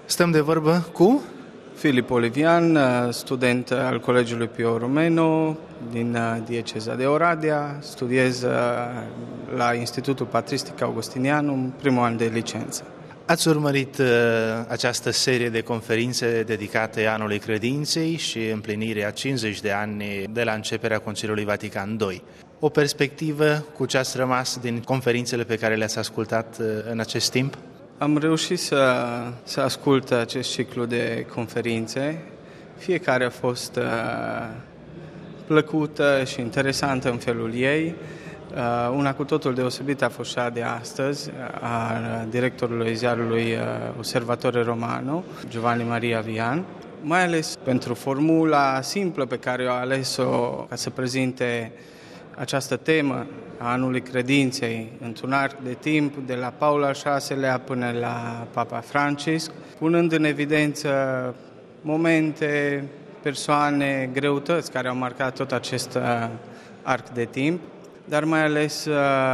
Stăm de vorbă cu Filip Olivian, student al Colegiului Pio Romano din dieceza de Oradea, studiez la Institutul Patristic Augustinianum, primul an de licență. Ați urmărit această serie de conferințe dedicate anului credinței și împlinirea 50 de ani de la începerea Conciliului Vatican II. O perspectivă cu ce ați rămas din conferințele pe care le-ați ascultat în acest timp? Am reușit să ascult acest ciclu de conferințe. Fiecare a fost plăcută și interesantă în felul ei. Una cu totul deosebită a fost cea de astăzi, a directorului ziarului Osservatore Romano, Giovanni Maria Vian, mai ales pentru formula simplă pe care a ales-o ca să prezinte această temă a anului credinței într-un arc de timp de la Paul al VI-lea până la Papa Francisc, punând în evidență momente, persoane, greutăți care au marcat tot acest arc de timp, dar mai ales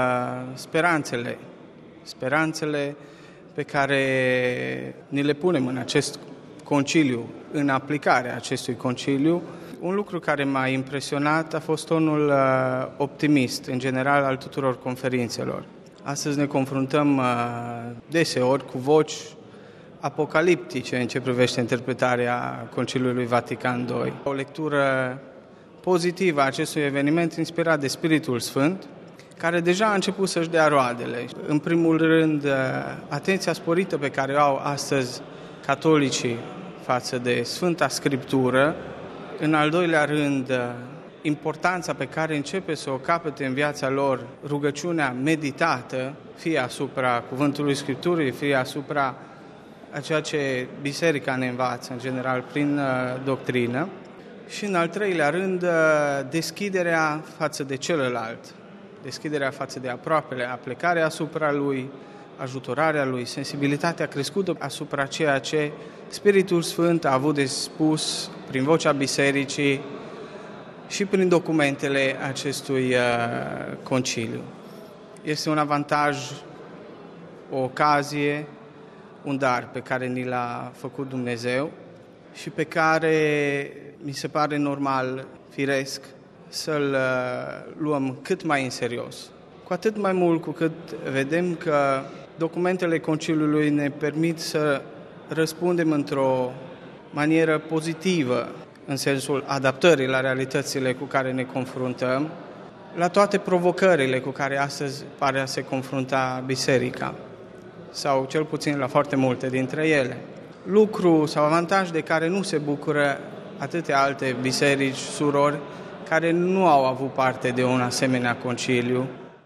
speranțele pe care ni le punem în acest conciliu, în aplicarea acestui conciliu. Un lucru care m-a impresionat a fost tonul optimist, în general, al tuturor conferințelor. Astăzi ne confruntăm deseori cu voci apocaliptice în ce privește interpretarea Conciliului Vatican II. O lectură pozitivă a acestui eveniment inspirat de Spiritul Sfânt, care deja a început să-și dea roadele. În primul rând, atenția sporită pe care o au astăzi catolicii față de Sfânta Scriptură. În al doilea rând, importanța pe care începe să o capete în viața lor rugăciunea meditată, fie asupra Cuvântului Scripturii, fie asupra a ceea ce Biserica ne învață, în general, prin doctrină. Și în al treilea rând, deschiderea față de celălalt, deschiderea față de aproapele, aplecarea asupra lui, ajutorarea lui, sensibilitatea crescută asupra ceea ce Spiritul Sfânt a avut de spus prin vocea Bisericii și prin documentele acestui conciliu. Este un avantaj, o ocazie, un dar pe care ni l-a făcut Dumnezeu și pe care mi se pare normal, firesc, să-l luăm cât mai în serios. Cu atât mai mult cu cât vedem că documentele conciliului ne permit să răspundem într-o manieră pozitivă, în sensul adaptării la realitățile cu care ne confruntăm, la toate provocările cu care astăzi pare a se confrunta Biserica, sau cel puțin la foarte multe dintre ele. Lucru sau avantaj de care nu se bucură atâtea alte biserici, surori, care nu au avut parte de un asemenea conciliu